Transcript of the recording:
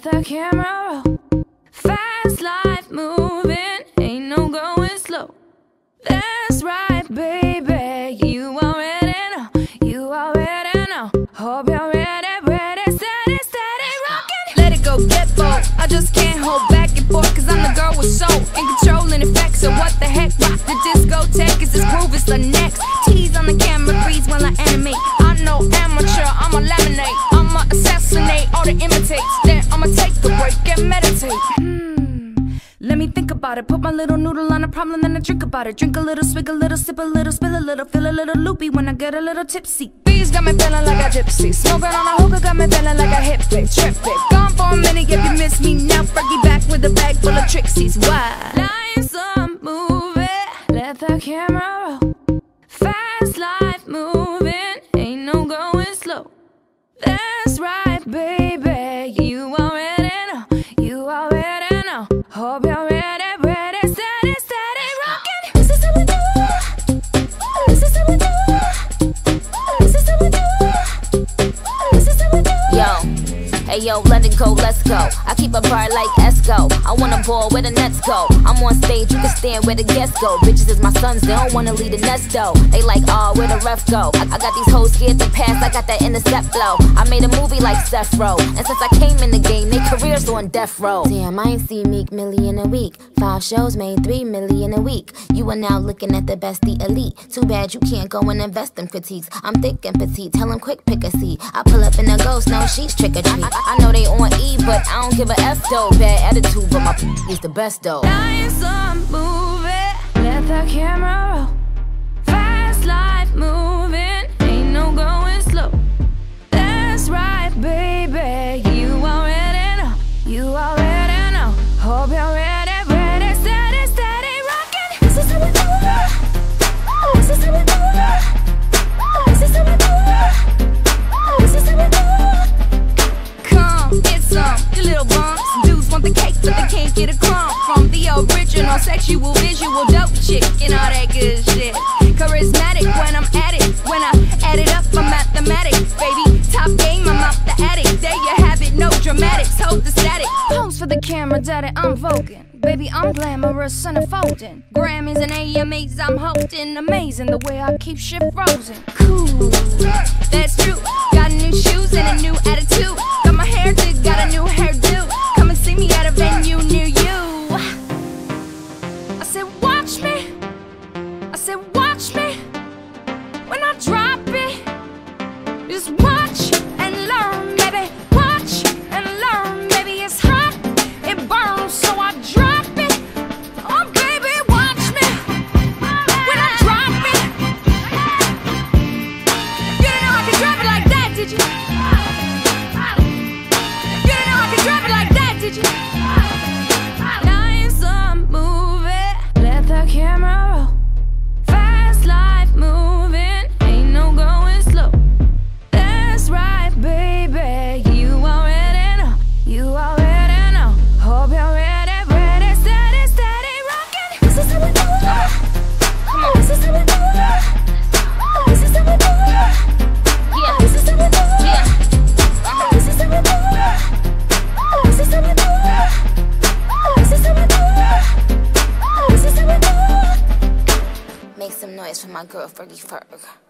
the camera roll. Fast life moving, ain't no going slow. That's right, baby, you already know. You already know. Hope you're ready, steady, steady rockin'. Let it go, get bold. I just can't hold back and forth, cause I'm the girl with soul and control and effects. So what the heck, rock the discotheque, is this groove is the next. Tease on the camera, freeze while I animate. I know amateur, I'ma laminate. I'ma assassinate all the imitates. Then I'ma take a break and meditate. Let me think about it. Put my little noodle on a problem, then I drink about it. Drink a little, swig a little, sip a little, spill a little, feel a little loopy when I get a little tipsy. Bees got me feeling like a gypsy. Smoking on a hookah got me feeling like a hippie. Trip it, gone for a minute if you miss me now. Fergie back with a bag full of Trixies. Why? Life's a movie, let the camera roll. Fast life moving, ain't no going slow. That's right, baby, you already know. You already know. Hope you're ready, steady, steady rockin'. This is how we do. This is how we do. This is how we do. This is how we do. Yo, hey yo, let it go, let's go. I keep a bar like Esco. I wanna ball where the nets go. I'm on stage, you can stand where the guests go. Bitches is my sons, they don't wanna leave the nest though. They like, oh, where the ref go? I got these hoes scared to pass, I got that intercept flow. I made a movie like Seth Row, and since I came in the game, they careers on death row. Damn, I ain't seen Meek million a week. 5 shows made 3 million a week. You are now looking at the best, the elite. Too bad you can't go and invest in critiques. I'm thick and petite, tell them quick pick a seat. I pull up in a ghost, no, she's trick or treat. I know they on E, but I don't give a F though. Bad attitude, but my is the best though. Life's a movie, let the camera roll. Fast life moving, ain't no going slow. That's right, baby, you already know. You already know. Hope you're ready, steady, steady rockin'. This is how we do it. This is how we do it. This is how we do it. This is how we do it. Come, get some, you little bumps. Dudes want the cake, but they can't get a crumb from the original sexual, visual, dope chick and all that good shit. Charismatic when I'm at it. When I add it up, I'm mathematics, baby. Top game, I'm out the attic. There you have it, no dramatics, hold the static. Pose for the camera, daddy, I'm voguing. Baby, I'm glamorous and unfolding. Grammys and AMAs, I'm holding. Amazing the way I keep shit frozen. Cool, that's true. Got new shoes and a new attitude. Got my hair did, got a new hairdo. Come and see me at a venue near you. I said, watch me. I said, watch me. When I drop it, just watch and learn, baby. Watch and learn, baby. It's hot, it burns, so I drop it. Oh, baby, watch me. When I drop it, you didn't know I could drop it like that, did you? You didn't know I could drop it like that, did you? Life's a movie, let the camera roll. Fast life moving, ain't no going slow. That's right, baby, you already know. You already know. Hope you're ready, steady, steady rockin'. This is how we do it. Come on. This is how we do it. This is how we do it. Yeah. This is how we do it. Yeah. This is how we do it. This is how we do it. This is how we do it. This is how we do it. Make some noise for my girl Fergie Ferg.